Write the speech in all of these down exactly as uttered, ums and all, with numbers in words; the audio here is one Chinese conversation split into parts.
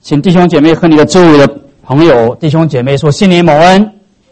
请弟兄姐妹和你的周围的朋友、弟兄姐妹说新年蒙恩。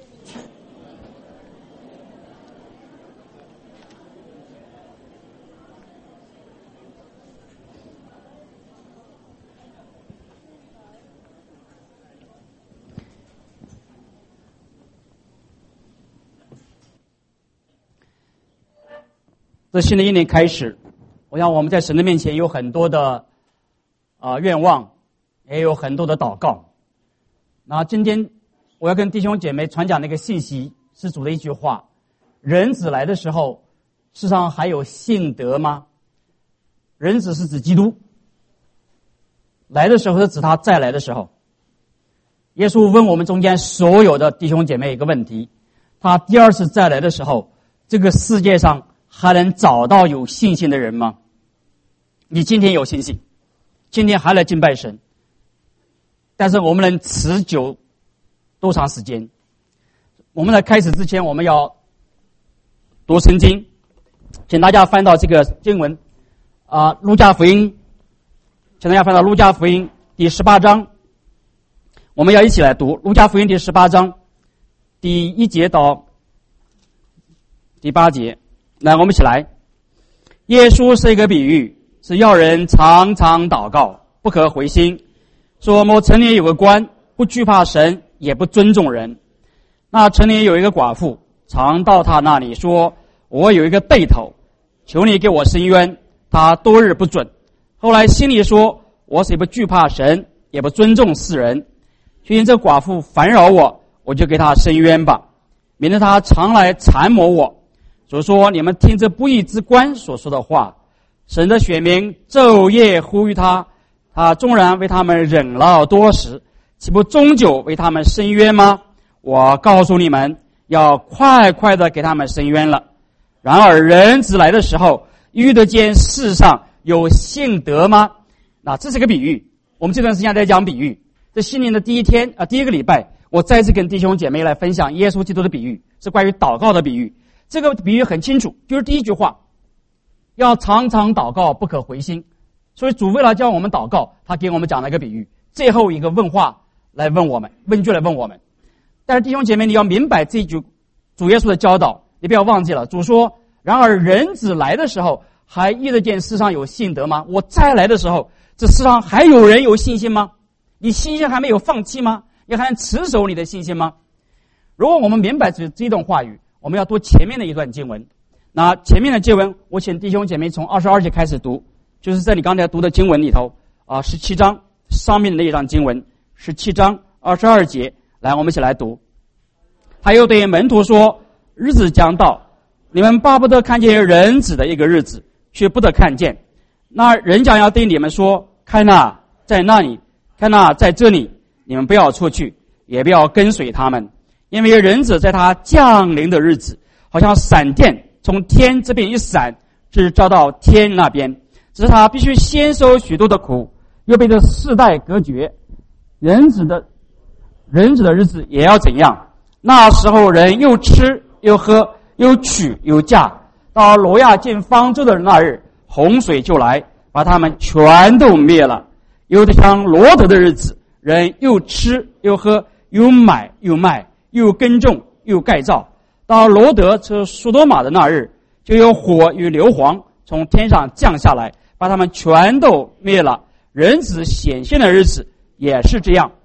这新的一年开始，我想我们在神的面前有很多的啊、呃、愿望，也有很多的祷告。那今天我要跟弟兄姐妹传讲的一个信息是主的一句话：人子来的时候，世上还有信德吗？人子是指基督来的时候，是指他再来的时候。耶稣问我们中间所有的弟兄姐妹一个问题：他第二次再来的时候，这个世界上还能找到有信心的人吗？你今天有信心，今天还来敬拜神，但是我们能持久多长时间？我们在开始之前，我们要读圣经，请大家翻到这个经文啊，《路加福音》，请大家翻到《路加福音》第十八章，我们要一起来读《路加福音》第十八章第一节到第八节。来，我们一起来。耶稣是一个比喻，是要人常常祷告，不可灰心。说某城里有个官，不惧怕神，也不尊重人。那城里有一个寡妇，常到他那里说：我有一个对头，求你给我伸冤。他多日不准。后来心里说：我虽不惧怕神，也不尊重世人，却因这寡妇烦扰我，我就给他伸冤吧，免得他常来缠磨我。所以说，你们听这不义之官所说的话，神的选民昼夜呼吁他，他纵然为他们忍了多时，岂不终究为他们伸冤吗？我告诉你们，要快快的给他们伸冤了。然而人子来的时候，遇得见世上有信德吗？那这是个比喻，我们这段时间在讲比喻。这新年的第一天啊、呃，第一个礼拜，我再次跟弟兄姐妹来分享耶稣基督的比喻，是关于祷告的比喻。这个比喻很清楚，就是第一句话，要常常祷告，不可灰心。所以主为了教我们祷告，他给我们讲了一个比喻，最后一个问话来问我们，问句来问我们。但是弟兄姐妹，你要明白这一句主耶稣的教导，你不要忘记了。主说：然而人子来的时候，还遇得见世上有信德吗？我再来的时候，这世上还有人有信心吗？你信心还没有放弃吗？你还能持守你的信心吗？如果我们明白这这段话语，我们要读前面的一段经文。那前面的经文，我请弟兄姐妹从二十二节开始读，就是在你刚才读的经文里头啊，十七章上面的那一章经文，十七章二十二节。来，我们一起来读。他又对门徒说：日子将到，你们巴不得看见人子的一个日子，却不得看见。那人将要对你们说：看哪，在那里；看哪，在这里。你们不要出去，也不要跟随他们，因为人子在他降临的日子，好像闪电从天这边一闪，直照到天那边。只是他必须先受许多的苦，又被这世代隔绝。人子的人子的日子也要怎样？那时候人又吃又喝，又娶又嫁。到挪亚建方舟的那日，洪水就来，把他们全都灭了。有的像罗得的日子，人又吃又喝，又买又卖，又耕种又盖造。到罗得这苏多玛的那日，就有火与硫磺从天上降下来，把他们全都灭了。人子显现的日子也是这样。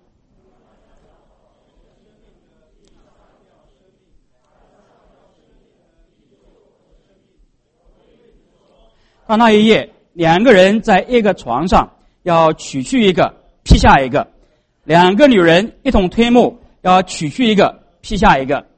到那一夜，两个人在一个床上，要取去一个，劈下一个；两个女人一同推磨，要取去一个，劈下一个。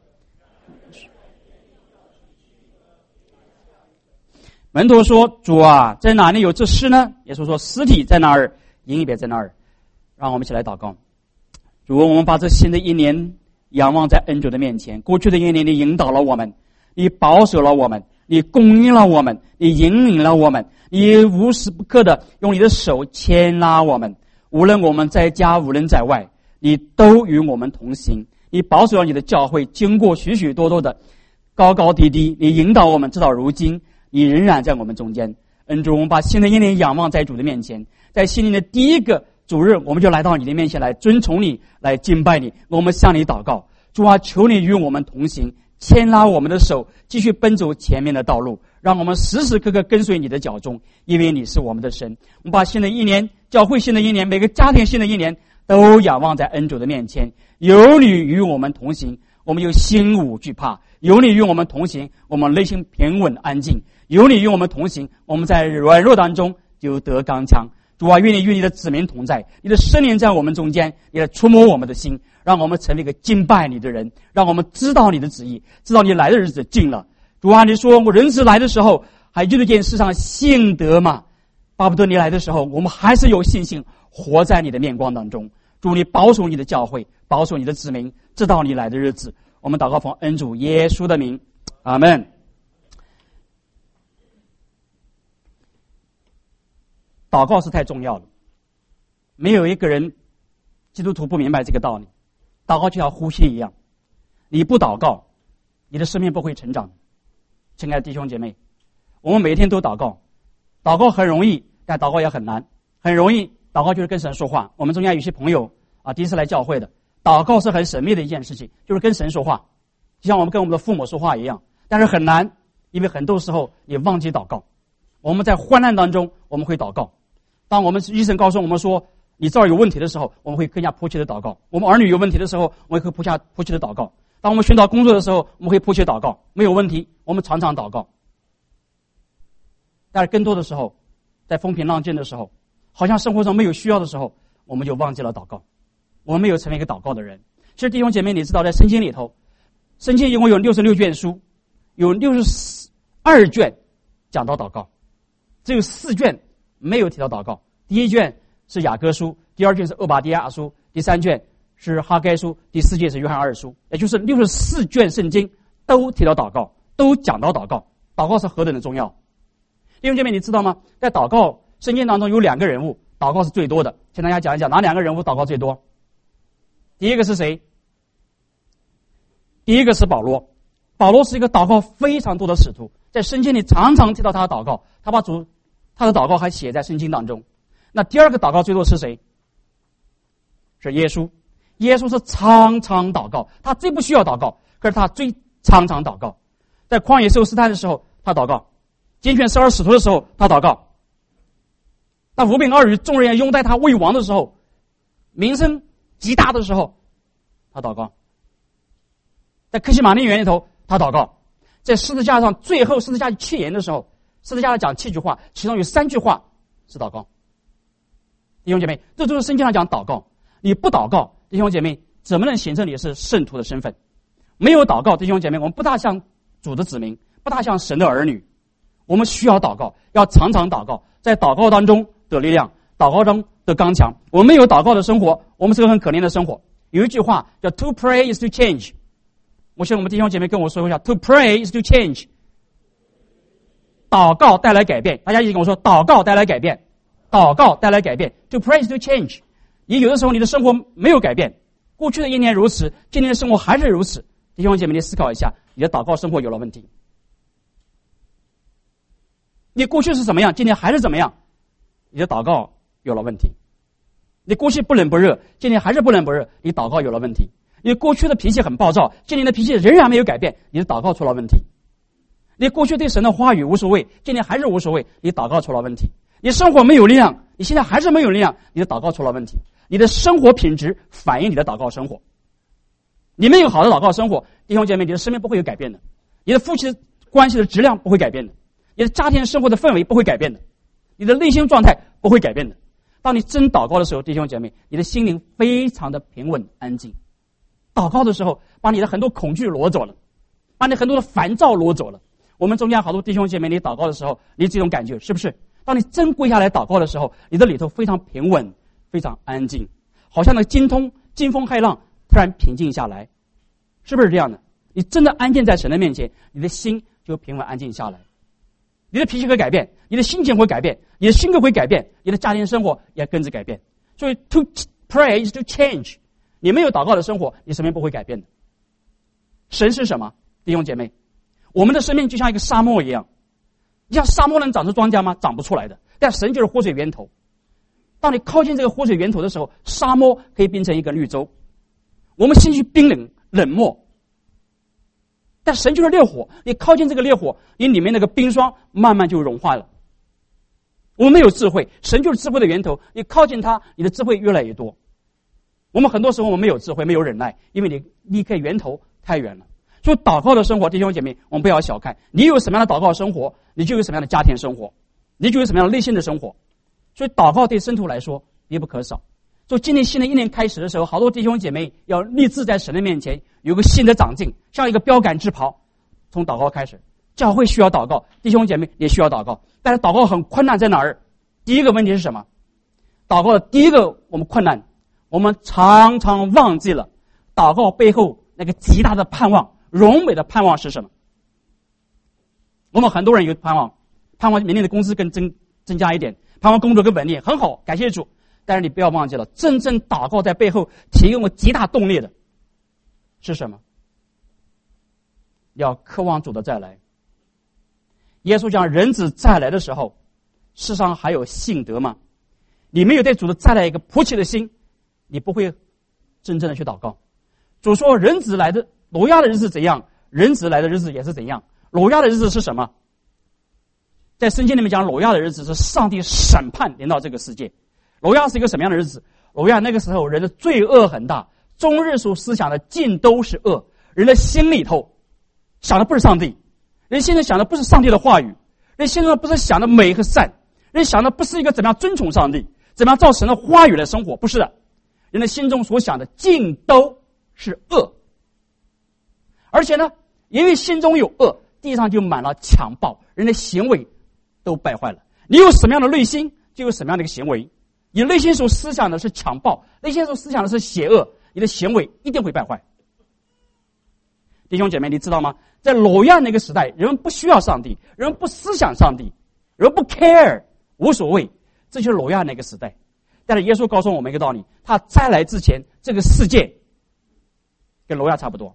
门徒说：主啊，在哪里有这事呢？耶稣说：尸体在那儿，营也在那儿。让我们一起来祷告。主，我们把这新的一年仰望在恩主的面前。过去的一年，你引导了我们，你保守了我们，你供应了我们，你引领了我们，你无时不刻的用你的手牵拉我们。无论我们在家，无论在外，你都与我们同行。你保守了你的教会，经过许许多多的高高低低，你引导我们直到如今，你仍然在我们中间。恩主，我们把新的一年仰望在主的面前，在新年的第一个主日我们就来到你的面前来尊崇你，来敬拜你。我们向你祷告，主啊，求你与我们同行，牵拉我们的手，继续奔走前面的道路，让我们时时刻刻跟随你的脚踪，因为你是我们的神。我们把新的一年，教会新的一年，每个家庭新的一年，都仰望在恩主的面前。有你与我们同行，我们就心无惧怕；有你与我们同行，我们内心平稳安静；有你与我们同行，我们在软弱当中就得刚强。主啊，愿你与你的子民同在，你的圣灵在我们中间，你来触摸我们的心，让我们成为一个敬拜你的人，让我们知道你的旨意，知道你来的日子近了。主啊，你说我人子来的时候，还遇得见世上信德吗？巴不得你来的时候，我们还是有信心活在你的面光当中。主，你保守你的教会，保守你的子民，知道你来的日子。我们祷告奉恩主耶稣的名，阿们。祷告是太重要了，没有一个人基督徒不明白这个道理。祷告就像呼吸一样，你不祷告，你的生命不会成长。亲爱的弟兄姐妹，我们每天都祷告，祷告很容易，但祷告也很难。很容易，祷告就是跟神说话。我们中间有些朋友啊，第一次来教会的，祷告是很神秘的一件事情，就是跟神说话，就像我们跟我们的父母说话一样。但是很难，因为很多时候你忘记祷告。我们在患难当中，我们会祷告。当我们医生告诉我们说你这儿有问题的时候，我们会更加迫切的祷告。我们儿女有问题的时候，我们会迫切迫切的祷告。当我们寻找工作的时候，我们会迫切祷告。没有问题，我们常常祷告。但是更多的时候，在风平浪静的时候，好像生活中没有需要的时候，我们就忘记了祷告，我们没有成为一个祷告的人。其实弟兄姐妹，你知道在圣经里头，圣经一共有六十六卷书，有六十二卷讲到祷告，只有四卷没有提到祷告。第一卷是雅各书，第二卷是俄巴底亚书，第三卷是哈该书，第四卷是约翰二书，也就是六十四卷圣经都提到祷告，都讲到祷告。祷告是何等的重要！弟兄姐妹，你知道吗？在祷告圣经当中有两个人物祷告是最多的，请大家讲一讲哪两个人物祷告最多。第一个是谁？第一个是保罗。保罗是一个祷告非常多的使徒，在圣经里常常提到他的祷告，他把主他的祷告还写在圣经当中。那第二个祷告最多是谁？是耶稣。耶稣是常常祷告，他最不需要祷告，可是他最常常祷告。在旷野受试探的时候他祷告，拣选十二使徒的时候他祷告，当五饼二鱼众人拥戴他为王的时候，名声极大的时候他祷告，在客西马尼园里头他祷告，在十字架上最后十字架七言的时候，十字架上讲七句话，其中有三句话是祷告。弟兄姐妹，这就是圣经上讲祷告。你不祷告，弟兄姐妹怎么能显示你是圣徒的身份？没有祷告，弟兄姐妹，我们不大像主的子民，不大像神的儿女。我们需要祷告，要常常祷告，在祷告当中得力量，祷告中得刚强。我们没有祷告的生活，我们是个很可怜的生活。有一句话叫 "To pray is to change"， 我希望我们弟兄姐妹跟我说一下 "To pray is to change"， 祷告带来改变。大家一起跟我说，祷告带来改变，祷告带来改变。To pray is to change。也有的时候你的生活没有改变，过去的一年如此，今年的生活还是如此。弟兄姐妹，你思考一下，你的祷告生活有了问题。你过去是怎么样，今年还是怎么样，你的祷告有了问题。你过去不冷不热，今年还是不冷不热，你祷告有了问题。你过去的脾气很暴躁，今年的脾气仍然没有改变，你的祷告出了问题。你过去对神的话语无所谓，今年还是无所谓，你祷告出了问题。你生活没有力量，你现在还是没有力量，你的祷告出了问题。你的生活品质反映你的祷告生活。你没有好的祷告生活，弟兄姐妹，你的生命不会有改变的，你的夫妻关系的质量不会改变的，你的家庭生活的氛围不会改变的，你的内心状态不会改变的。当你真祷告的时候，弟兄姐妹，你的心灵非常的平稳安静。祷告的时候，把你的很多恐惧挪走了，把你很多的烦躁挪走了。我们中间好多弟兄姐妹，你祷告的时候，你这种感觉是不是？当你真跪下来祷告的时候，你的里头非常平稳，非常安静，好像那惊通惊风骇浪突然平静下来，是不是这样的？你真的安静在神的面前，你的心就平稳安静下来，你的脾气会改变，你的心情会改变，你的性格会改变，你的家庭生活也跟着改变。所以 to pray is to change。 你没有祷告的生活，你生命不会改变的。神是什么？弟兄姐妹，我们的生命就像一个沙漠一样，你像沙漠能长出庄稼吗？长不出来的。但神就是活水源头， 当你靠近这个活水源头的时候，沙漠可以变成一个绿洲。我们心绪冰冷冷漠，但神就是烈火，你靠近这个烈火，你里面那个冰霜慢慢就融化了。我们没有智慧，神就是智慧的源头，你靠近它，你的智慧越来越多。我们很多时候我们没有智慧，没有忍耐，因为你离开源头太远了。所以祷告的生活，弟兄姐妹，我们不要小看，你有什么样的祷告生活，你就有什么样的家庭生活，你就有什么样的内心的生活。所以祷告对圣徒来说必不可少。所以今年新的一年开始的时候，好多弟兄姐妹要立志在神的面前有个新的长进，像一个标杆之袍，从祷告开始。教会需要祷告，弟兄姐妹也需要祷告，但是祷告很困难在哪儿？第一个问题是什么？祷告的第一个我们困难，我们常常忘记了祷告背后那个极大的盼望，荣美的盼望是什么？我们很多人有盼望，盼望明年的工资更增增加一点，盼望工作更稳定，很好，感谢主。但是你不要忘记了，真正祷告在背后提供了极大动力的是什么？要渴望主的再来。耶稣讲人子再来的时候，世上还有信德吗？你没有对主的再来一个迫切的心，你不会真正的去祷告。主说人子来的挪亚的日子怎样，人子来的日子也是怎样。挪亚的日子是什么？在圣经里面讲，挪亚的日子是上帝审判临到这个世界。挪亚是一个什么样的日子？挪亚那个时候人的罪恶很大，终日所思想的尽都是恶，人的心里头想的不是上帝，人现在想的不是上帝的话语，人现在不是想的美和善，人想的不是一个怎么样尊崇上帝，怎么样照神的话语来生活，不是的，人的心中所想的尽都是恶。而且呢，因为心中有恶，地上就满了强暴，人的行为都败坏了。你有什么样的内心，就有什么样的一个行为。你内心所思想的是强暴，内心所思想的是邪恶，你的行为一定会败坏。弟兄姐妹，你知道吗？在挪亚那个时代，人们不需要上帝，人们不思想上帝，人们不 care， 无所谓，这就是挪亚那个时代。但是耶稣告诉我们一个道理，他再来之前，这个世界跟挪亚差不多。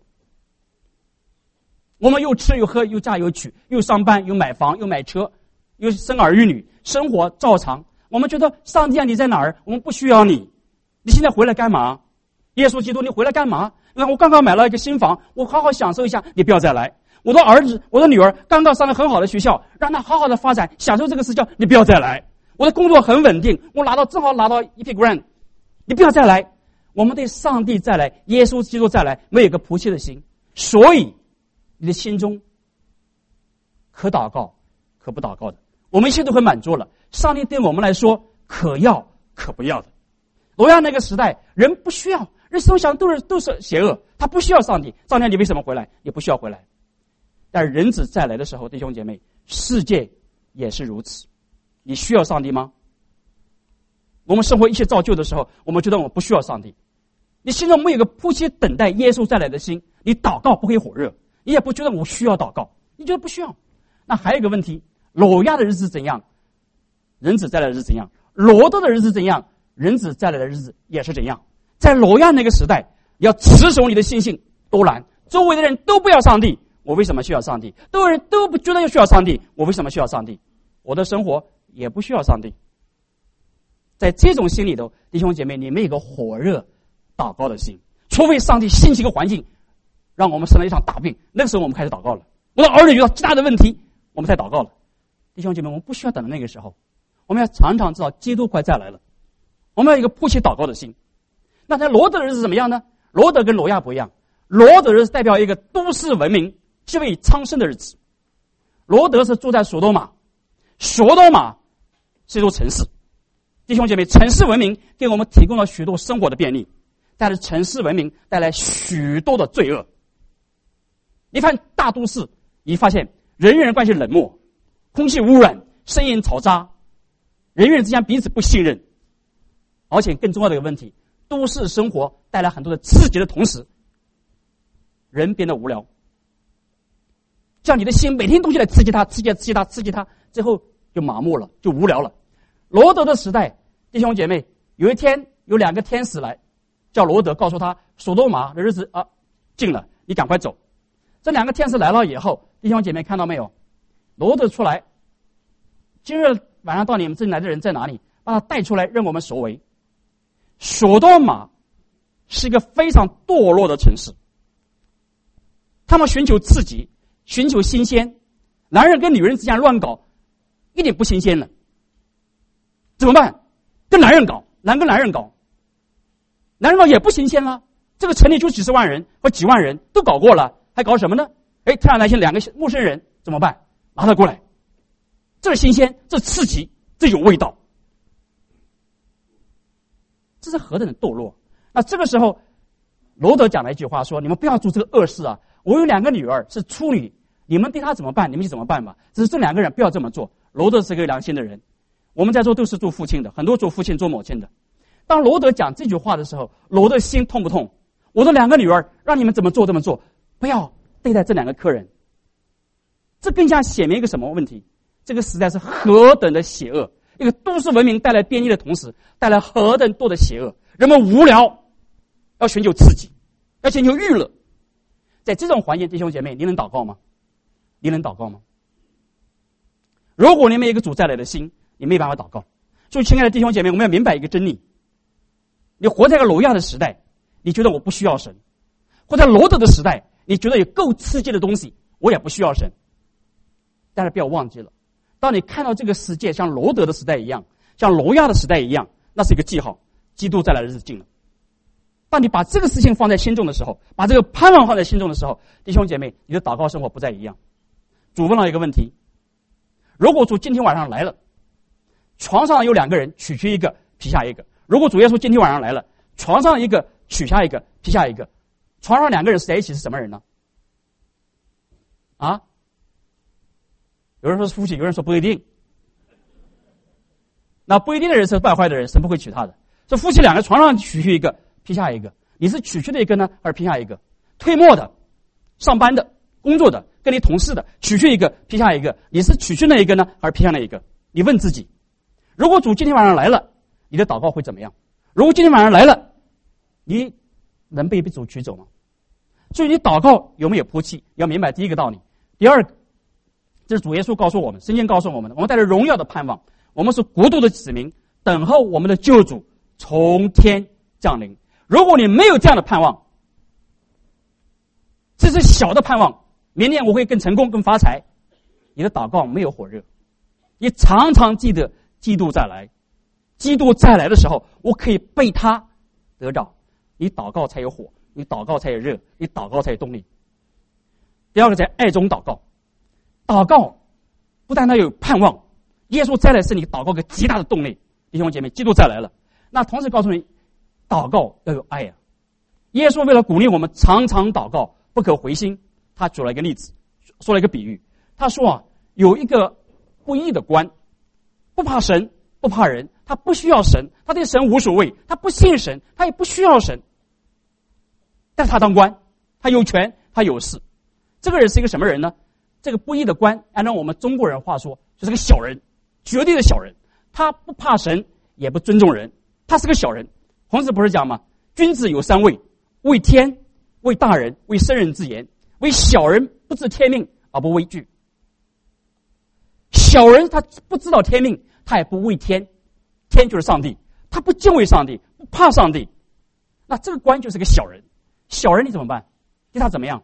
我们又吃又喝又嫁又娶，又上班又买房又买车，又生儿育女，生活照常。我们觉得上帝啊，你在哪儿？我们不需要你，你现在回来干嘛？耶稣基督，你回来干嘛？你看我刚刚买了一个新房，我好好享受一下，你不要再来。我的儿子，我的女儿刚刚上了很好的学校，让他好好的发展，享受这个时间，你不要再来。我的工作很稳定，我拿到正好拿到一批 grant， 你不要再来。我们对上帝再来，耶稣基督再来，没有一个迫切的心，所以你的心中可祷告可不祷告的，我们一切都很满足了。上帝对我们来说可要可不要的。挪亚那个时代人不需要，人心中想都是都是邪恶，他不需要上帝。上帝你为什么回来？也不需要回来。但是人子再来的时候，弟兄姐妹，世界也是如此。你需要上帝吗？我们生活一切造就的时候，我们觉得我们不需要上帝。你心中没有个迫切等待耶稣再来的心，你祷告不会火热，你也不觉得我需要祷告，你觉得不需要。那还有一个问题，挪亚的日子怎样，人子再来的日子怎样？罗德的日子怎样，人子再来的日子也是怎样。在挪亚那个时代，要持守你的信心都难，周围的人都不要上帝，我为什么需要上帝？周围人都不觉得需要上帝，我为什么需要上帝？我的生活也不需要上帝。在这种心里头，弟兄姐妹，你们有个火热祷告的心，除非上帝兴起一个环境让我们生了一场大病，那个时候我们开始祷告了。我的儿女遇到极大的问题，我们才祷告了。弟兄姐妹，我们不需要等到那个时候，我们要常常知道基督快再来了，我们要有一个迫切祷告的心。那在罗德的日子怎么样呢？罗德跟挪亚不一样，罗德的日子代表一个都市文明极为昌盛的日子。罗德是住在索多玛，索多玛是一座城市。弟兄姐妹，城市文明给我们提供了许多生活的便利，但是城市文明带来许多的罪恶。你看大都市，你发现人与人关系冷漠，空气污染，声音嘈杂，人与人之间彼此不信任。而且更重要的一个问题，都市生活带来很多的刺激的同时，人变得无聊，这样你的心每天东西来刺激他，刺激他，刺激他，刺激他，最后就麻木了，就无聊了。罗德的时代，弟兄姐妹，有一天有两个天使来叫罗德，告诉他索多玛的日子啊近了，你赶快走。这两个天使来了以后，弟兄姐妹看到没有？罗德出来，今日晚上到你们这里来的人在哪里？ 把他带出来让我们所为。所多玛是一个非常堕落的城市，他们寻求刺激，寻求新鲜，男人跟女人之间乱搞，一点不新鲜了。怎么办？跟男人搞，男跟男人搞，男人搞也不新鲜了。这个城里就几十万人或几万人都搞过了，还搞什么呢？哎，突然来些两个陌生人，怎么办？拿他过来，这是新鲜，这是刺激，这有味道。这是何等的堕落！那这个时候，罗德讲了一句话说：“你们不要做这个恶事啊！我有两个女儿是处女，你们对她怎么办？你们就怎么办吧。只是这两个人不要这么做。”罗德是个良心的人，我们在座都是做父亲的，很多做父亲做母亲的。当罗德讲这句话的时候，罗德心痛不痛？我的两个女儿让你们怎么做这么做，不要对待这两个客人。这更加显明一个什么问题？这个时代是何等的邪恶！一个都市文明带来便利的同时，带来何等多的邪恶。人们无聊，要寻求刺激，要寻求娱乐。在这种环境，弟兄姐妹，你能祷告吗？你能祷告吗？如果你没有一个主再来的心，你没办法祷告。所以，亲爱的弟兄姐妹，我们要明白一个真理：你活在一个挪亚的时代，你觉得我不需要神；活在罗德的时代，你觉得有够刺激的东西，我也不需要神。但是不要忘记了，当你看到这个世界像罗德的时代一样，像挪亚的时代一样，那是一个记号，基督再来的日子近了。当你把这个事情放在心中的时候，把这个盼望放在心中的时候，弟兄姐妹，你的祷告生活不再一样。主问了一个问题：如果主今天晚上来了，床上有两个人，取去一个，劈下一个。如果主耶稣今天晚上来了，床上一个，取下一个，劈下一个，床上两个人死在一起是什么人呢？啊？有人说是夫妻，有人说不一定。那不一定的人是败坏的人，神不会娶他的。这夫妻两个床上取去一个，劈下一个，你是取去的一个呢，还是劈下一个？退末的、上班的、工作的、跟你同事的，取去一个，劈下一个，你是取去那一个呢，还是劈下那一个？你问自己，如果主今天晚上来了，你的祷告会怎么样？如果今天晚上来了，你能被主取走吗？所以你祷告有没有迫切？要明白第一个道理。第二个，这是主耶稣告诉我们，圣经告诉我们的，我们带着荣耀的盼望，我们是国度的子民，等候我们的救主从天降临。如果你没有这样的盼望，这是小的盼望，明年我会更成功更发财，你的祷告没有火热。你常常记得基督再来，基督再来的时候，我可以被他得着，你祷告才有火，你祷告才有热，你祷告才有动力。第二个，在爱中祷告。祷告不但它有盼望，耶稣再来是你祷告个极大的动力。弟兄姐妹，基督再来了，那同时告诉你，祷告要有爱啊。耶稣为了鼓励我们常常祷告，不可灰心，他举了一个例子，说了一个比喻。他说啊，有一个不义的官，不怕神，不怕人，他不需要神，他对神无所谓，他不信神，他也不需要神，但是他当官，他有权，他有势。这个人是一个什么人呢？这个不义的官，按照我们中国人话说，就是个小人，绝对的小人。他不怕神，也不尊重人，他是个小人。孔子不是讲吗？君子有三畏：畏天，畏大人，畏圣人之言，为小人不知天命而不畏惧。小人他不知道天命，他也不畏天，天就是上帝，他不敬畏上帝，不怕上帝，那这个官就是个小人。小人你怎么办？对他怎么样？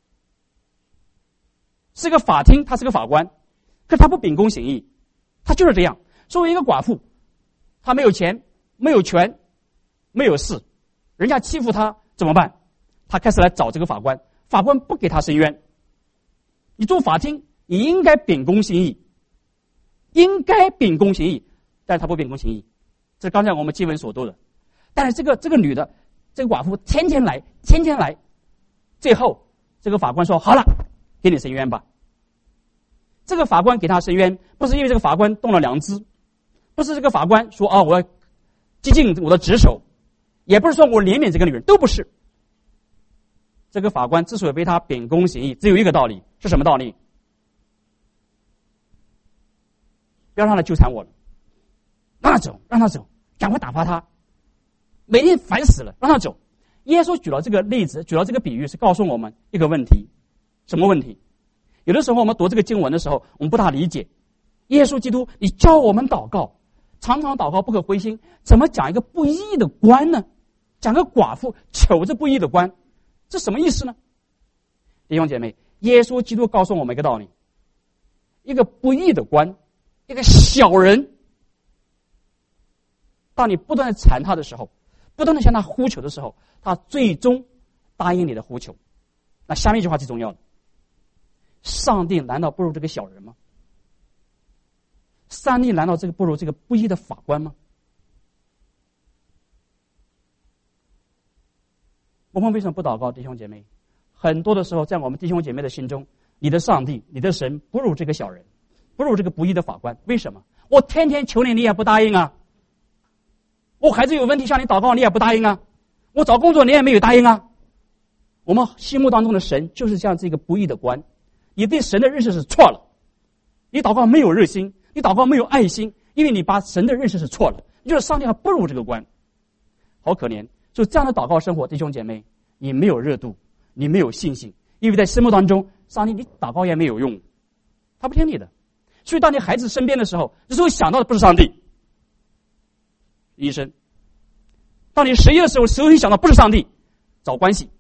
是个法庭，他是个法官，可是他不秉公行义，他就是这样。作为一个寡妇，他没有钱，没有权，没有势，人家欺负他怎么办？他开始来找这个法官，法官不给他伸冤。你做法庭，你应该秉公行义，应该秉公行义，但是他不秉公行义，这是刚才我们经文所读的。但是这个这个女的，这个寡妇天天来，天天来，最后这个法官说好了，给你伸冤吧。这个法官给他伸冤，不是因为这个法官动了良知，不是这个法官说啊我要激进我的职守，也不是说我怜悯这个女人，都不是。这个法官之所以为他秉公行义，只有一个道理，是什么道理？不要让他纠缠我了，让他走，让他走，赶快打发他，每天烦死了，让他走。耶稣举了这个例子，举了这个比喻，是告诉我们一个问题。什么问题？有的时候我们读这个经文的时候，我们不大理解，耶稣基督你教我们祷告， 常常祷告不可灰心，怎么讲一个不义的官呢？讲个寡妇求着不义的官，这什么意思呢？弟兄姐妹，耶稣基督告诉我们一个道理，一个不义的官，一个小人，当你不断的缠他的时候，不断的向他呼求的时候，他最终答应你的呼求。那下面一句话最重要的，上帝难道不如这个小人吗？上帝难道这个不如这个不义的法官吗？我们为什么不祷告，弟兄姐妹？很多的时候，在我们弟兄姐妹的心中，你的上帝、你的神不如这个小人，不如这个不义的法官。为什么？我天天求你，你也不答应啊！我孩子有问题向你祷告，你也不答应啊！我找工作，你也没有答应啊！我们心目当中的神就是像这个不义的官，你对神的认识是错了，你祷告没有热心，你祷告没有爱心，因为你把神的认识是错了，你觉得上帝还不如这个官，好可怜。就这样的祷告生活，弟兄姐妹，你没有热度，你没有信心，因为在心目当中，上帝你祷告也没有用，他不听你的。所以当你孩子生病的时候，这时候想到的不是上帝，医生；当你失业的时候，首先想到不是上帝，找关系。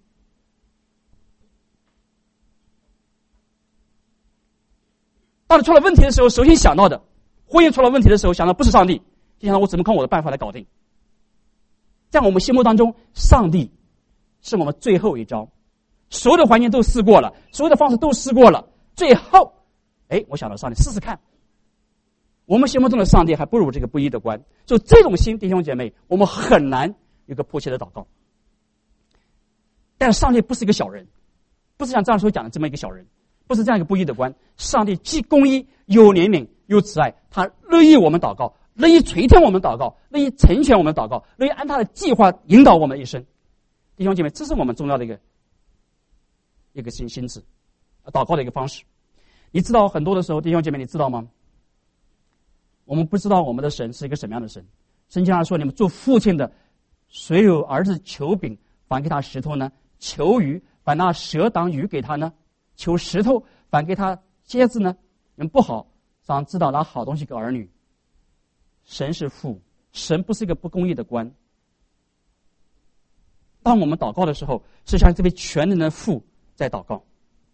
当你出了问题的时候，首先想到的，婚姻出了问题的时候，想到不是上帝，就想到我怎么靠我的办法来搞定。在我们心目当中，上帝是我们最后一招，所有的环境都试过了，所有的方式都试过了，最后，哎，我想到上帝，试试看。我们心目中的上帝还不如这个不义的官，就这种心，弟兄姐妹，我们很难有个迫切的祷告。但是上帝不是一个小人，不是像这样所讲的这么一个小人，不是这样一个不义的官。上帝既公义又怜悯又慈爱，他乐意我们祷告，乐意垂听我们祷告，乐意成全我们祷告，乐意按他的计划引导我们一生。弟兄姐妹，这是我们重要的一个一个心心智，祷告的一个方式。你知道很多的时候，弟兄姐妹，你知道吗？我们不知道我们的神是一个什么样的神。圣经上说，你们做父亲的，谁有儿子求饼，反给他石头呢？求鱼，反拿蛇当鱼给他呢？求石头，反给他蝎子呢？你们不好，想知道拿好东西给儿女。神是父，神不是一个不公义的官。当我们祷告的时候，是像这位全能的父在祷告。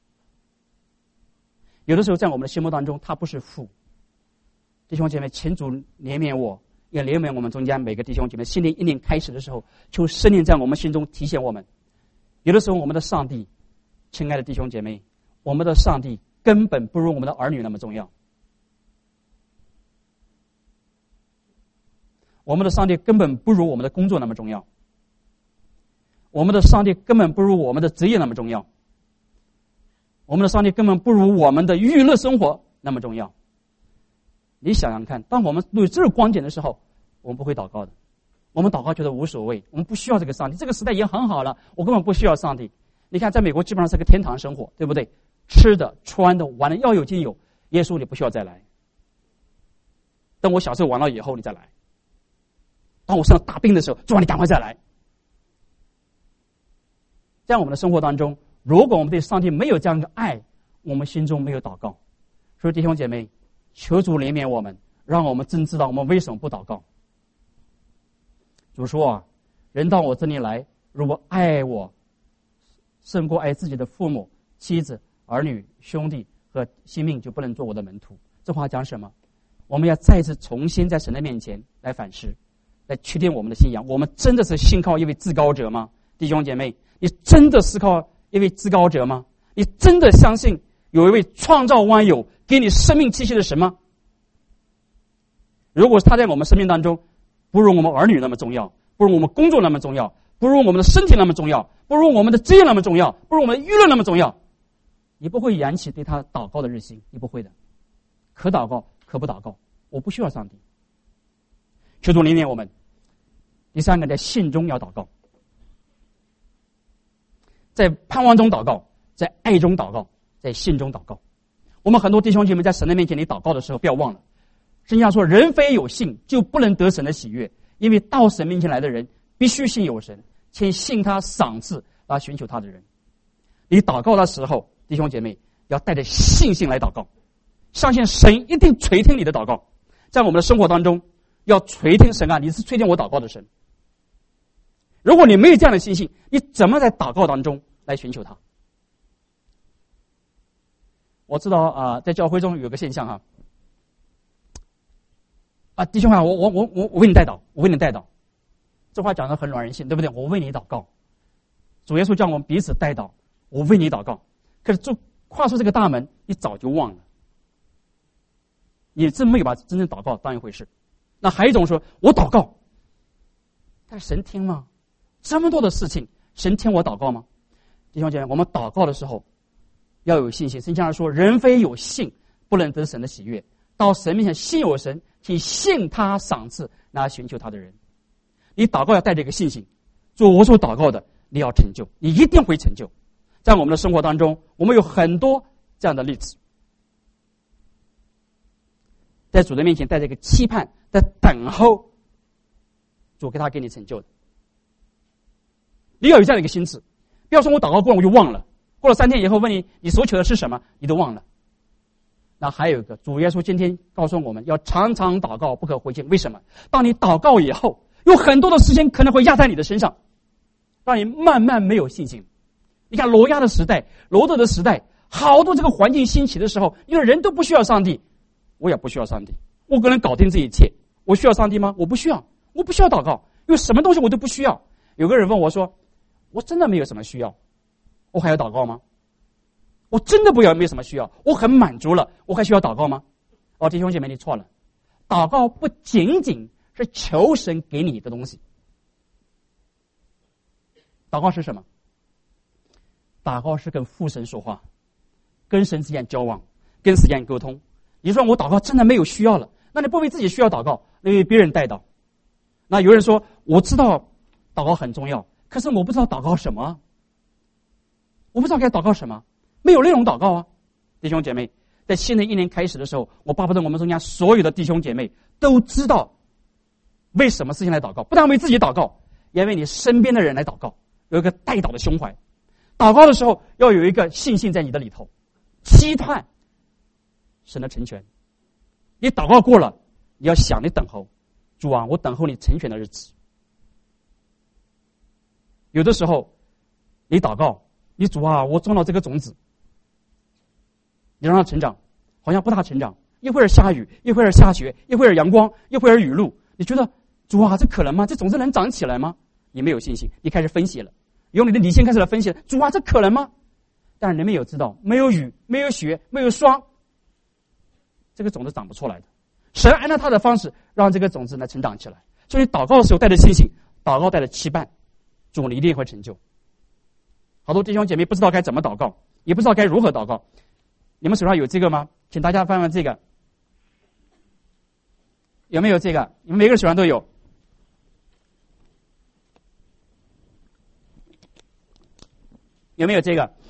有的时候在我们的心目当中，他不是父。弟兄姐妹，请主怜悯我，也怜悯我们中间每个弟兄姐妹。新年一年开始的时候，求圣灵在我们心中提醒我们，有的时候我们的上帝，亲爱的弟兄姐妹，我们的上帝根本不如我们的儿女那么重要。我们的上帝根本不如我们的工作那么重要。我们的上帝根本不如我们的职业那么重要。我们的上帝根本不如我们的娱乐生活那么重要。你想想看，当我们有这种光景的时候，我们不会祷告的。我们祷告觉得无所谓，我们不需要这个上帝，这个时代已经很好了，我根本不需要上帝。你看，在美国基本上是个天堂生活，对不对？吃的、穿的、玩的要有尽有。耶稣，你不需要再来。等我小时候完了以后，你再来。当我生大病的时候，主啊，你赶快再来。在我们的生活当中，如果我们对上帝没有这样的爱，我们心中没有祷告。所以弟兄姐妹，求主怜悯我们，让我们真知道我们为什么不祷告。主说啊，人到我这里来，如果爱我胜过爱自己的父母、妻子、儿女、兄弟和性命，就不能做我的门徒。这话讲什么？我们要再次重新在神的面前来反思，来确定我们的信仰。我们真的是信靠一位至高者吗？弟兄姐妹，你真的是靠一位至高者吗？你真的相信有一位创造万有、给你生命气息的神吗？如果他在我们生命当中不如我们儿女那么重要，不如我们工作那么重要，不如我们的身体那么重要，不如我们的职业那么重要，不如我们的娱乐那么重要，你不会燃起对他祷告的热心，你不会的。可祷告可不祷告，我不需要上帝。求主怜悯我们。第三个，在信中要祷告，在盼望中祷告，在爱中祷告，在信中祷告。我们很多弟兄姐妹在神的面前你祷告的时候，不要忘了，圣经上说，人非有信就不能得神的喜悦，因为到神面前来的人必须信有神，且信他赏赐来寻求他的人。你祷告的时候，弟兄姐妹要带着信心来祷告，相信神一定垂听你的祷告。在我们的生活当中， 要垂听神啊，你是垂听我祷告的神。如果你没有这样的信心，你怎么在祷告当中来寻求他？我知道啊、呃，在教会中有个现象哈，啊，弟兄啊，我我我我我为你代祷，我为你代祷，这话讲得很软人性，对不对？我为你祷告，主耶稣叫我们彼此代祷，我为你祷告。可是就跨出这个大门，你早就忘了，你真没有把真正祷告当一回事。那还有一种说，我祷告，但是神听吗？这么多的事情，神听我祷告吗？弟兄姐妹，我们祷告的时候要有信心。圣经上说，人非有信，不能得神的喜悦。到神面前信有神，请信他赏赐那寻求他的人。你祷告要带着一个信心，主，我所祷告的，你要成就，你一定会成就。在我们的生活当中，我们有很多这样的例子，在主的面前带着一个期盼，在等候主给他给你成就的。你要有这样的一个心智，不要说我祷告过了我就忘了，过了三天以后问你你所求的是什么，你都忘了。那还有一个，主耶稣今天告诉我们要常常祷告，不可灰心。为什么？当你祷告以后，有很多的事情可能会压在你的身上，让你慢慢没有信心。你看罗亚的时代，罗德的时代，好多这个环境兴起的时候，因为人都不需要上帝，我也不需要上帝，我可能搞定这一切。我需要上帝吗？我不需要，我不需要祷告，因为什么东西我都不需要。有个人问我说，我真的没有什么需要，我还要祷告吗？我真的不要，没有什么需要，我很满足了，我还需要祷告吗？哦，弟兄姐妹，你错了。祷告不仅仅是求神给你的东西。祷告是什么？祷告是跟父神说话，跟神之间交往，跟神之间沟通。你说我祷告真的没有需要了，那你不为自己需要祷告，你为别人代祷。那有人说，我知道祷告很重要，可是我不知道祷告什么，我不知道该祷告什么，没有内容祷告啊。弟兄姐妹，在新的一年开始的时候，我巴不得我们中间所有的弟兄姐妹都知道为什么事情来祷告，不但为自己祷告，也为你身边的人来祷告，有一个代祷的胸怀。祷告的时候要有一个信心在你的里头，期盼神的成全。你祷告过了，你要想你等候主啊，我等候你成全的日子。有的时候你祷告，你主啊，我种了这个种子，你让它成长，好像不大成长，一会儿下雨，一会儿下雪，一会儿阳光，一会儿雨露，你觉得主啊，这可能吗？这种子能长起来吗？你没有信心，你开始分析了，用你的理性开始来分析了，主啊，这可能吗？但是你没有知道，没有雨，没有雪，没有霜，这个种子长不出来的。神按照他的方式让这个种子来成长起来。所以祷告的时候带着信心，祷告带着期盼，主你一定会成就。好多弟兄姐妹不知道该怎么祷告，也不知道该如何祷告。你们手上有这个吗？请大家翻翻这个，有没有这个？你们每个人手上都有。有没有这个？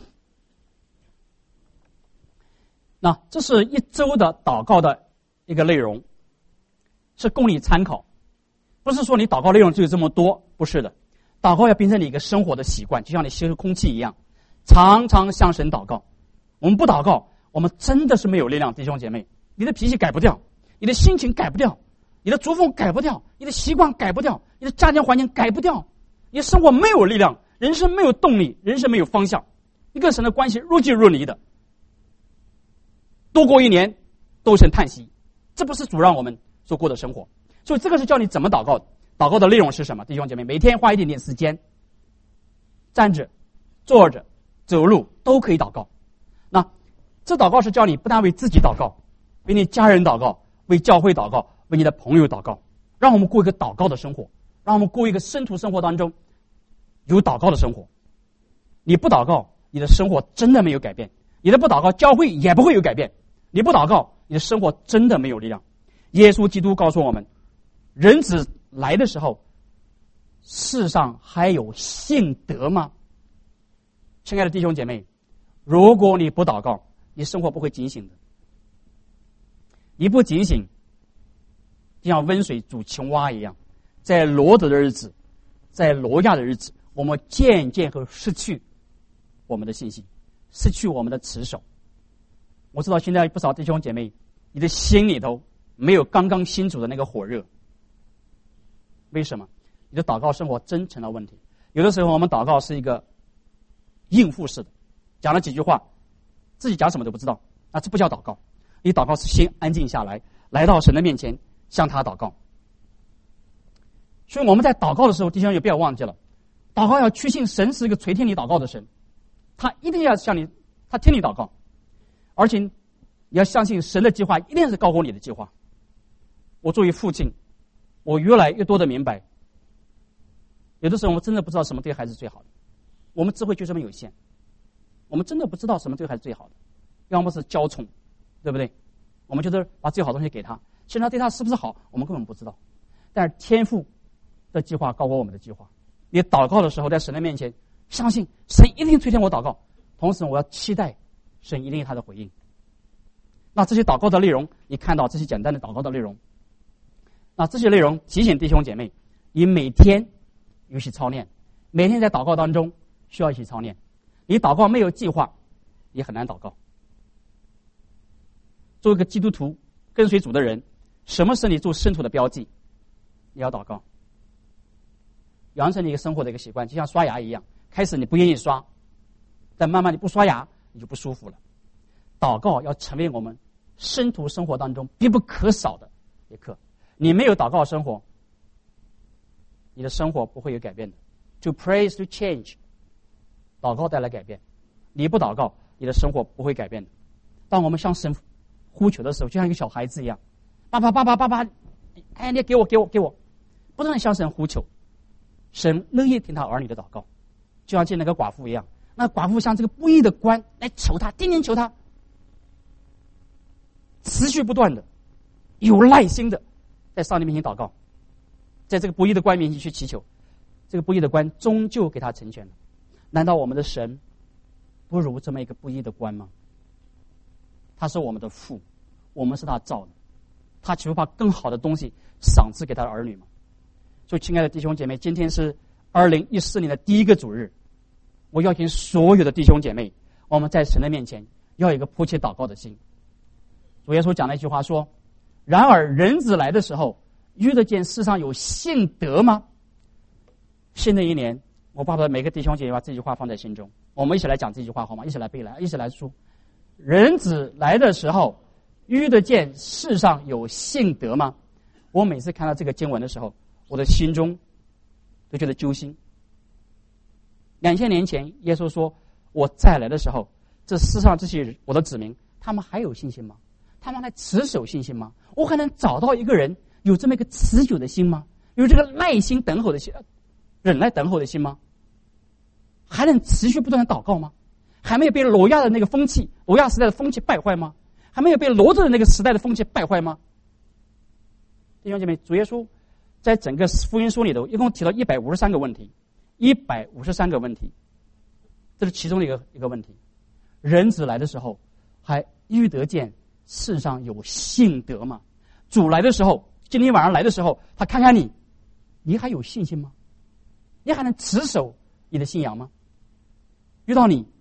那这是一周的祷告的一个内容，是供你参考。不是说你祷告内容只有这么多，不是的。祷告要变成你一个生活的习惯，就像你吸收空气一样，常常向神祷告。我们不祷告，我们真的是没有力量。弟兄姐妹，你的脾气改不掉，你的心情改不掉，你的作风改不掉，你的习惯改不掉，你的家庭环境改不掉，你的生活没有力量，人生没有动力，人生没有方向，你跟神的关系若即若离的，多过一年都成叹息。这不是主让我们所过的生活。所以这个是教你怎么祷告的。祷告的内容是什么？弟兄姐妹，每天花一点点时间，站着、坐着、走路都可以祷告。那这祷告是教你不但为自己祷告，为你家人祷告，为教会祷告，为你的朋友祷告，让我们过一个祷告的生活，让我们过一个圣徒生活当中有祷告的生活。你不祷告，你的生活真的没有改变；你的不祷告，教会也不会有改变；你不祷告，你的生活真的没有力量。耶稣基督告诉我们，人子来的时候，世上还有信德吗？亲爱的弟兄姐妹，如果你不祷告，你生活不会警醒的。你不警醒，就像温水煮青蛙一样。在罗德的日子，在罗亚的日子，我们渐渐会失去我们的信心，失去我们的持守。我知道现在不少弟兄姐妹，你的心里头没有刚刚信主的那个火热， 为什么？你的祷告生活真成了问题。有的时候我们祷告是一个应付式的，讲了几句话，自己讲什么都不知道，那这不叫祷告。你祷告是先安静下来，来到神的面前向他祷告。所以我们在祷告的时候，弟兄也不要忘记了，祷告要确信神是一个垂听你祷告的神，他一定要向你，他听你祷告，而且你要相信神的计划一定是高过你的计划。我作为父亲，我越来越多的明白，有的时候我们真的不知道什么对孩子最好的，我们智慧就这么有限，我们真的不知道什么对孩子最好的，要么是娇宠，对不对？我们就是把最好的东西给他，其实他对他是不是好，我们根本不知道。但是天父的计划高过我们的计划。你祷告的时候，在神的面前，相信神一定垂听我祷告，同时我要期待神一定有他的回应。那这些祷告的内容，你看到这些简单的祷告的内容，那这些内容提醒弟兄姐妹，你每天一起操练，每天在祷告当中需要一起操练。你祷告没有计划，也很难祷告。作为一个基督徒，跟随主的人，什么是你做圣徒的标记？你要祷告，养成你一个生活的一个习惯，就像刷牙一样，开始你不愿意刷，但慢慢你不刷牙，你就不舒服了。祷告要成为我们圣徒生活当中必不可少的一课。你没有祷告生活，你的生活不会有改变的。To pray is to change， 祷告带来改变。你不祷告，你的生活不会改变的。当我们向神呼求的时候，就像一个小孩子一样，爸爸爸爸爸爸，哎，你给我给我给我，不断向神呼求，神乐意听他儿女的祷告，就像见那个寡妇一样，那寡妇像这个不义的官来求他，天天求他，持续不断的，有耐心的在上帝面前祷告，在这个不义的官面前去祈求，这个不义的官终究给他成全了。难道我们的神不如这么一个不义的官吗？他是我们的父，我们是他造的，他岂不把更好的东西赏赐给他的儿女吗？所以亲爱的弟兄姐妹，今天是二零一四年的第一个主日，我邀请所有的弟兄姐妹，我们在神的面前要有一个迫切祷告的心。主耶稣讲了一句话说，然而人子来的时候，遇得见世上有信德吗？新的一年，我巴不得每个弟兄姐妹把这句话放在心中，我们一起来讲这句话好吗？一起来背来，一起来说，人子来的时候，遇得见世上有信德吗？我每次看到这个经文的时候，我的心中都觉得揪心。两千年前，耶稣说，我再来的时候，这世上这些我的子民，他们还有信心吗？他们还持守信心吗？我还能找到一个人有这么一个持久的心吗？有这个耐心等候的心，忍耐等候的心吗？还能持续不断的祷告吗？还没有被罗亚的那个风气，罗亚时代的风气败坏吗？还没有被罗德的那个时代的风气败坏吗？弟兄姐妹，主耶稣在整个福音书里头一共提到一百五十三个问题，一百五十三个问题，这是其中的一个一个问题。人子来的时候，还遇得见世上有信德吗？主来的时候，今天晚上来的时候，他看看你，你还有信心吗？你还能持守你的信仰吗？遇到你，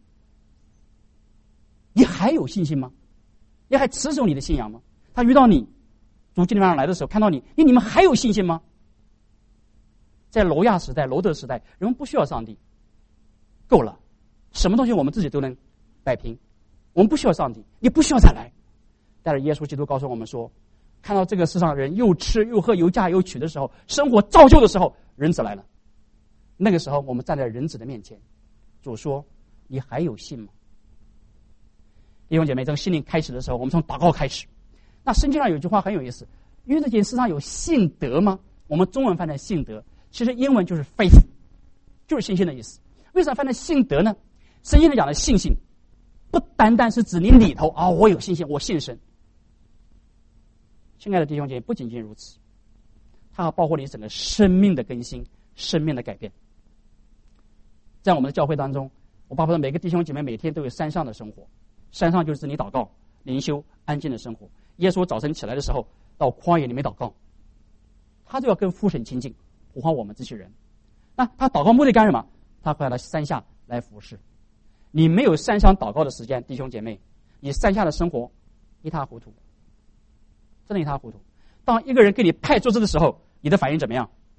你还有信心吗？你还持守你的信仰吗？他遇到你，主今天晚上来的时候看到你，你你们还有信心吗？在罗亚时代、罗德时代，人们不需要上帝，够了，什么东西我们自己都能摆平，我们不需要上帝，你不需要再来。但是耶稣基督告诉我们说，看到这个世上人又吃又喝又嫁又娶的时候，生活照旧的时候，人子来了。那个时候我们站在人子的面前，主说，你还有信吗？弟兄姐妹，这个心灵开始的时候，我们从祷告开始。那圣经上有一句话很有意思，遇得见世上有信德吗？我们中文翻成信德，其实英文就是 faith， 就是信心的意思。为什么翻成信德呢？圣经里讲的信心不单单是指你里头啊、哦，我有信心，我信神。亲爱的弟兄姐妹，不仅仅如此，它还包括你整个生命的更新、生命的改变。在我们的教会当中，我巴不得每个弟兄姐妹每天都有山上的生活，山上就是你祷告、灵修、安静的生活。耶稣早晨起来的时候，到旷野里面祷告，他就要跟父神亲近，呼唤我们这些人。那他祷告目的干什么？他回到山下来服侍。你没有山上祷告的时间，弟兄姐妹，你山下的生活一塌糊涂，真的一塌糊涂。当一个人给你派桌子的时候，你的反应怎么样？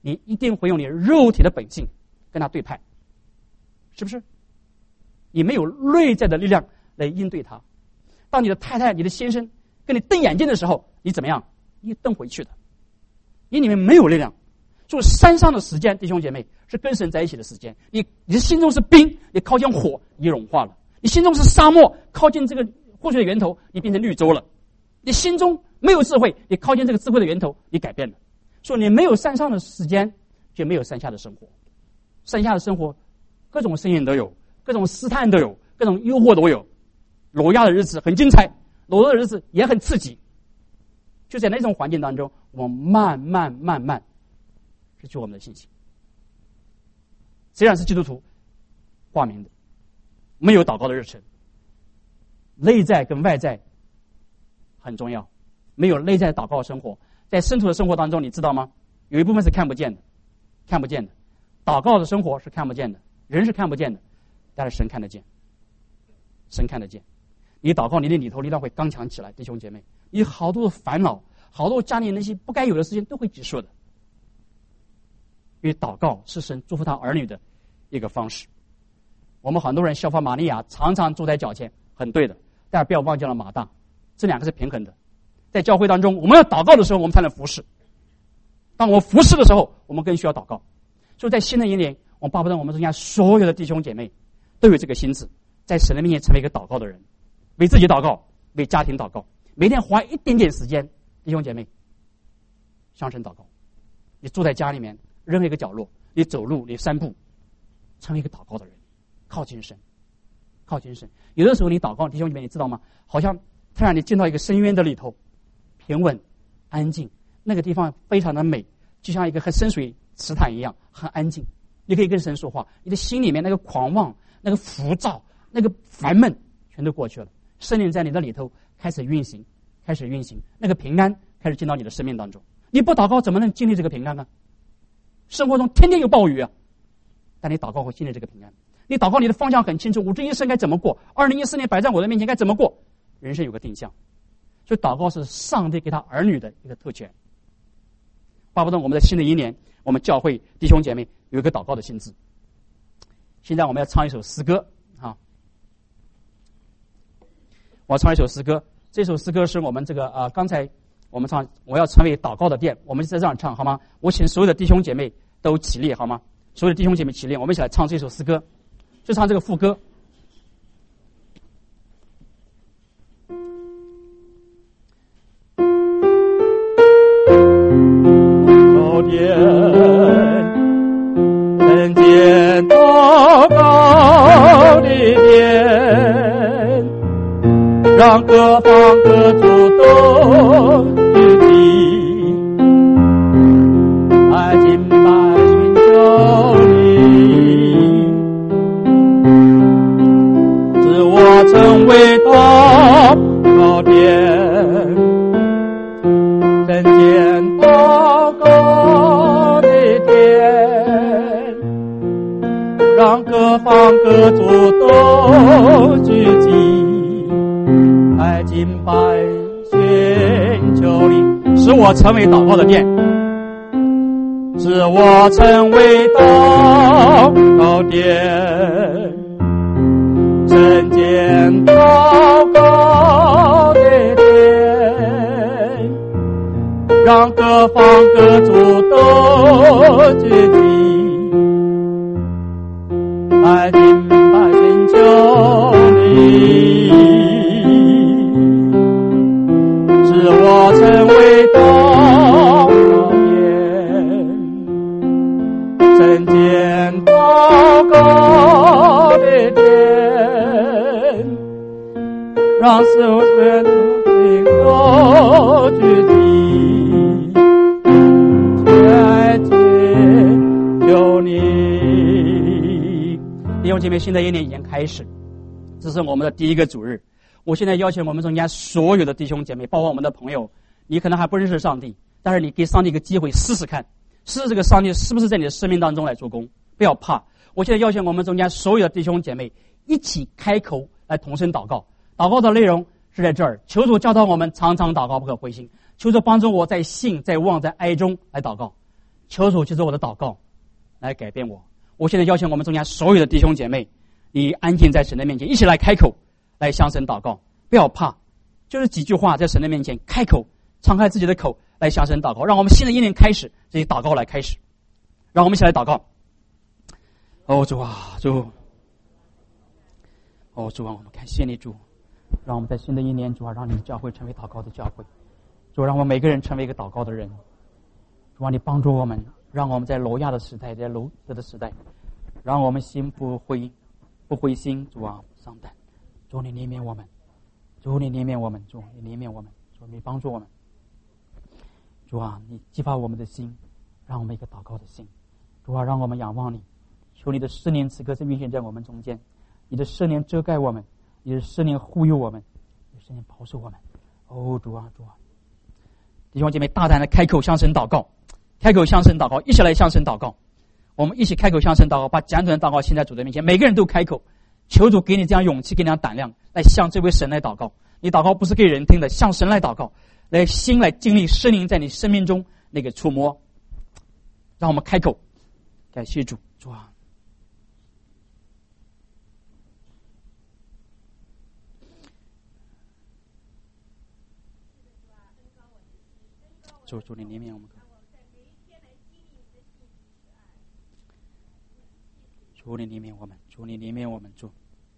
你一定会用你肉体的本性跟他对派，是不是？你没有内在的力量来应对他。当你的太太、你的先生跟你瞪眼睛的时候，你怎么样？你瞪回去的，你里面没有力量。所以山上的时间，弟兄姐妹，是跟神在一起的时间。你你的心中是冰，你靠近火，你融化了；你心中是沙漠，靠近这个活水的源头，你变成绿洲了；你心中没有智慧，你靠近这个智慧的源头，你改变了。所以你没有山上的时间，就没有山下的生活。山下的生活，各种声音都有，各种试探都有，各种诱惑都有。裸压的日子很精彩，裸露的日子也很刺激。就在那种环境当中，我们慢慢慢慢失去我们的信心。虽然是基督徒，挂名的，没有祷告的热忱。内在跟外在很重要，没有内在祷告的生活，在圣徒的生活当中，你知道吗？有一部分是看不见的，看不见的。祷告的生活是看不见的，人是看不见的，但是神看得见，神看得见。你祷告，你的里头力量会刚强起来，弟兄姐妹，你好多的烦恼，好多家里那些不该有的事情都会结束的。因为祷告是神祝福他儿女的一个方式。我们很多人效法玛利亚，常常坐在脚前，很对的，但是不要忘记了马大，这两个是平衡的。在教会当中，我们要祷告的时候，我们才能服侍；当我们服侍的时候，我们更需要祷告。所以在新的一年，我巴不得我们中间所有的弟兄姐妹都有这个心志，在神的面前成为一个祷告的人，为自己祷告，为家庭祷告，每天花一点点时间，弟兄姐妹向神祷告。你住在家里面任何一个角落，你走路，你散步，成为一个祷告的人，靠近神，靠近神。有的时候你祷告，弟兄姐妹，你知道吗？好像突然你进到一个深渊的里头，平稳、安静，那个地方非常的美，就像一个很深水池潭一样，很安静。你可以跟神说话，你的心里面那个狂妄、那个浮躁、那个烦闷，全都过去了。圣灵在你的里头开始运行，开始运行，那个平安开始进到你的生命当中。你不祷告怎么能经历这个平安呢？生活中天天有暴雨啊，但你祷告会经历这个平安。你祷告你的方向很清楚，我这一生该怎么过，二零一四年摆在我的面前该怎么过，人生有个定向。所以祷告是上帝给他儿女的一个特权。巴不得我们在新的一年，我们教会弟兄姐妹有一个祷告的心志。现在我们要唱一首诗歌啊，我要唱一首诗歌。这首诗歌是我们这个呃，刚才我们唱我要成为祷告的殿，我们在这样唱好吗？我请所有的弟兄姐妹都起立好吗？所有的弟兄姐妹起立，我们一起来唱这首诗歌，就唱这个副歌。祷殿，人间祷告的殿，让各方各族都聚集，爱敬拜寻求你，使我成为祷告殿，人间祷告的殿，让各方各族都聚集，爱敬拜寻求你，使我成为祷告的殿，使我成为祷告殿，人间祷告的殿，让各方各族都聚集，爱敬拜寻求你，使我成为祷告殿，人间祷告的殿，让所有的都聚集，全接求你。弟兄姐妹，新的一年已经开始，这是我们的第一个主日。我现在邀请我们中间所有的弟兄姐妹，包括我们的朋友，你可能还不认识上帝，但是你给上帝一个机会试试看，试试这个上帝是不是在你的生命当中来做工。不要怕，我现在邀请我们中间所有的弟兄姐妹一起开口来同声祷告。祷告的内容是在这儿，求主教导我们常常祷告不可灰心，求主帮助我在信在望在爱中来祷告。 求主借着我的祷告来改变我。我现在邀请我们中间所有的弟兄姐妹，你安静在神的面前，一起来开口来向神祷告，不要怕，就是几句话在神的面前开口，敞开自己的口来向神祷告。让我们新的一年开始，这些祷告来开始，让我们一起来祷告。哦主啊，主，哦主啊，我们感谢你主，让我们在新的一年，主啊，让你的教会成为祷告的教会，主，让我们每个人成为一个祷告的人。主啊，你帮助我们，让我们在挪亚的时代，在卢子的时代，让我们心不灰不灰心，主啊，上胆，主你怜悯我们，主你怜悯我们，主你怜悯我们，主你帮助我们，主啊，你激发我们的心，让我们一个祷告的心，主啊，让我们仰望你，求你的圣灵此刻是运行在我们中间，你的圣灵遮盖我们，你的圣灵护佑我们，你的圣灵保守我们。哦主啊，主啊，弟兄姐妹大胆的开口向神祷告，开口向神祷告，一起来向神祷告。我们一起开口向神祷告，把简短的祷告献在主的面前，每个人都开口，求主给你这样勇气，给你这样胆量，来向这位神来祷告。你祷告不是给人听的，向神来祷告，来心来经历圣灵在你生命中那个触摸。让我们开口，感谢主，主啊，主主你怜悯我们，主你怜悯我们，主你怜悯我们，主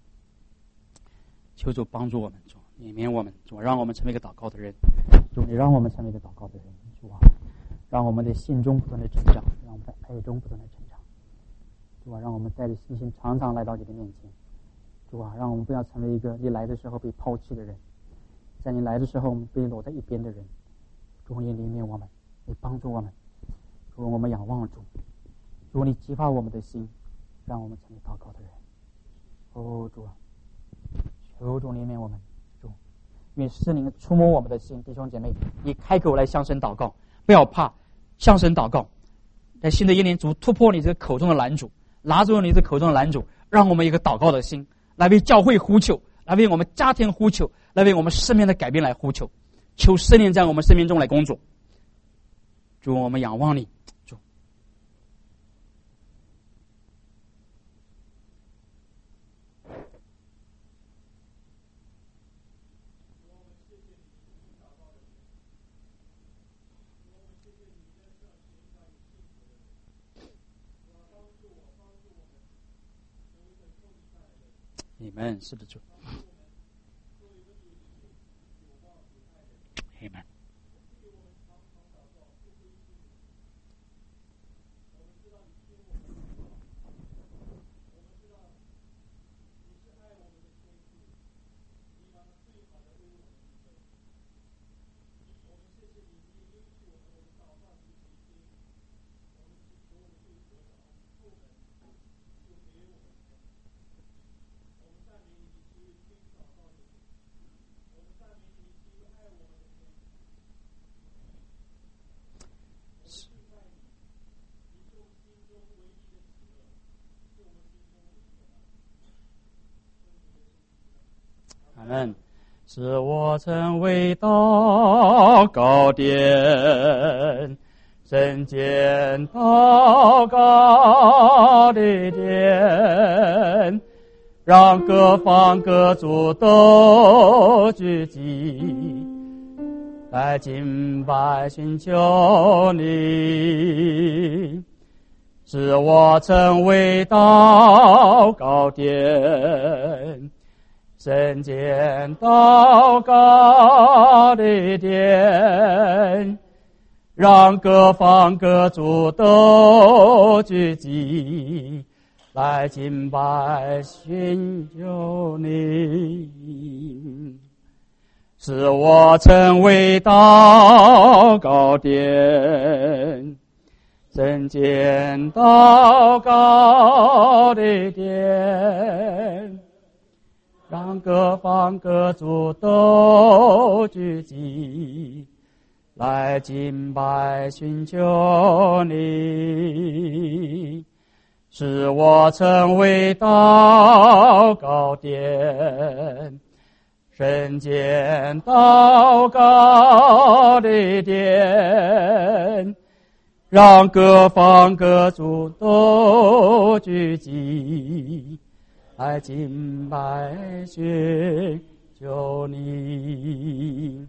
求主帮助我们，主怜悯我们，主让我们成为一个祷告的人，主你让我们成为一个祷告的人，主啊，让我们在信中不断的成长，让我们在爱中不断的成长，主啊，让我们带着信心常常来到你的面前，主啊，让我们不要成为一个你来的时候被抛弃的人，在你来的时候我们被落在一边的人，主你怜悯我们，你帮助我们，主我们仰望主，主你激发我们的心，让我们成为祷告的人。哦主啊，求主怜悯我们，主愿圣灵触摸我们的心，弟兄姐妹，你开口来向神祷告，不要怕，向神祷告。在新的一年，主突破你这个口中的拦阻，拿走你这口中的拦阻，让我们一个祷告的心，来为教会呼求，来为我们家庭呼求，来为我们生命的改变来呼求，求圣灵在我们生命中来工作。主，我们仰望你，主。你们是的主，你们。嗯，使我成为祷告殿，圣洁祷告的殿，让各方各族都聚集来敬拜寻求你，使我成为祷告殿，圣洁祷告的殿，让各方各族都聚集来敬拜寻求你，使我成为祷告殿，圣洁祷告的殿，让各方各族都聚集来敬拜寻求你，使我成为祷告殿，圣洁祷告的殿， 让各方各族都聚集，来敬拜寻求你。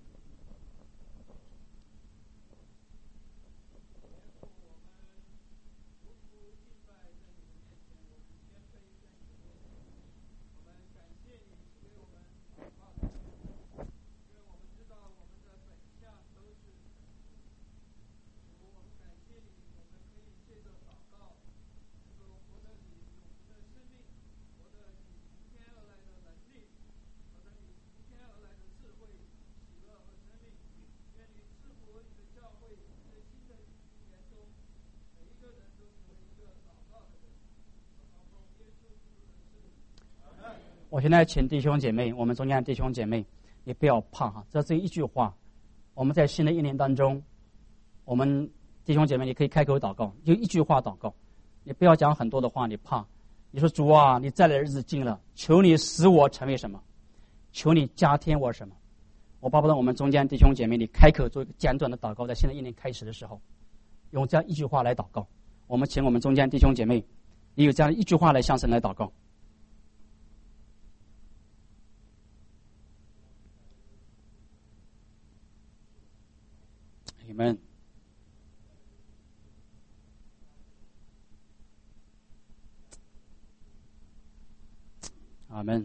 我现在请弟兄姐妹，我们中间的弟兄姐妹，也不要怕哈，这是一句话。我们在新的一年当中，我们弟兄姐妹，你可以开口祷告，就一句话祷告，你不要讲很多的话，你怕。你说主啊，你再来的日子近了，求你使我成为什么？求你加添我什么？我巴不得我们中间弟兄姐妹，你开口做一个简短的祷告，在新的一年开始的时候，用这样一句话来祷告。我们请我们中间弟兄姐妹，也有这样一句话来向神来祷告。阿们。阿们。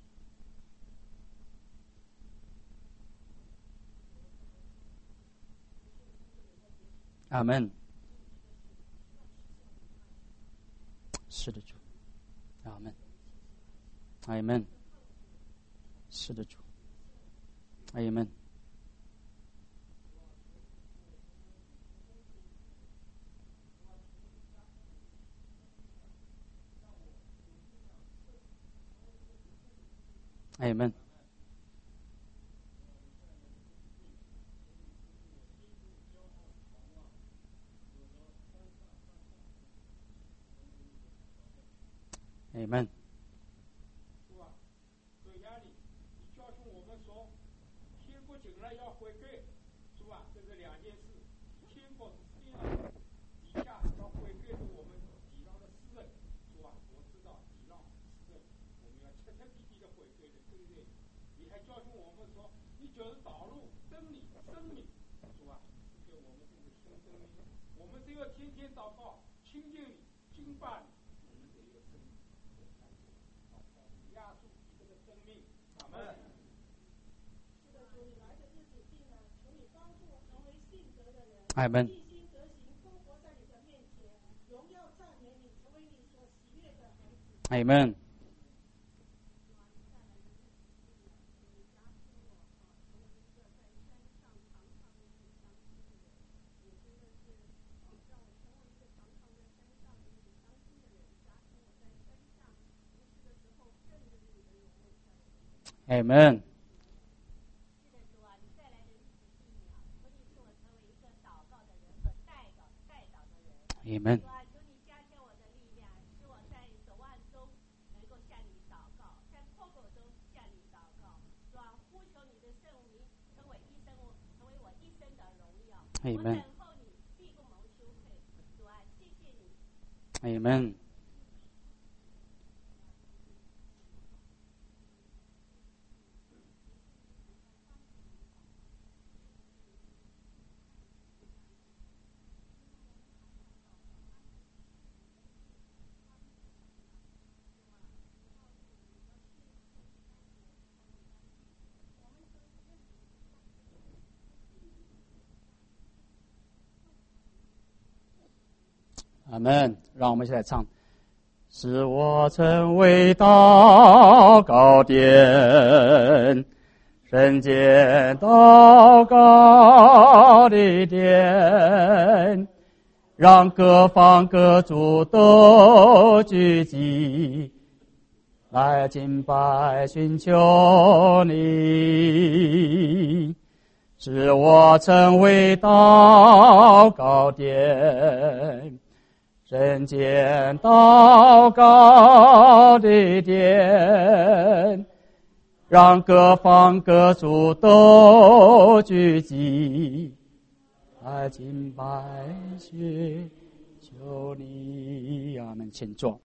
阿们。是的，主。阿们。阿们。是的，主。阿们。阿们。阿们。 是吧？这压力，你教训我们说，天国进来要悔改，是吧？这是两件事。天国是这样的，底下要悔改是我们地上的私人，是吧？我知道地上私人，我们要彻彻底底的悔改的，对不对？你还教训我们说，你就是道路、真理、生命，是吧？给我们这个新生命，我们只有天天祷告、亲近你、敬拜你。 阿们。阿们。阿们。阿们。 求你加添我的力量，使我在守望中能够向你祷告，在破口中向你祷告，主啊，呼求你的圣名，成为一生我成为我一生的荣耀。我等候你，必不蒙羞愧。主啊，谢谢你。 阿们。阿们。让我们一起来唱，使我成为祷告殿，人间祷告的殿，让各方各族都聚集，来敬拜寻求你，使我成为祷告殿，人间祷告的殿，让各方各族都聚集， 爱敬拜去求你，阿们，请坐。